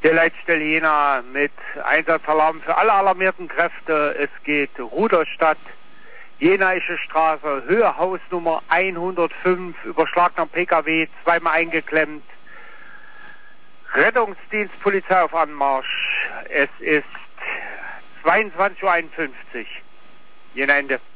Der Leitstelle Jena mit Einsatzalarm für alle alarmierten Kräfte. Es geht Rudolstadt, Jenaische Straße, Höhe Hausnummer 105, überschlagener PKW, zweimal eingeklemmt. Rettungsdienst, Polizei auf Anmarsch. Es ist 22:51 Uhr. Jena Ende.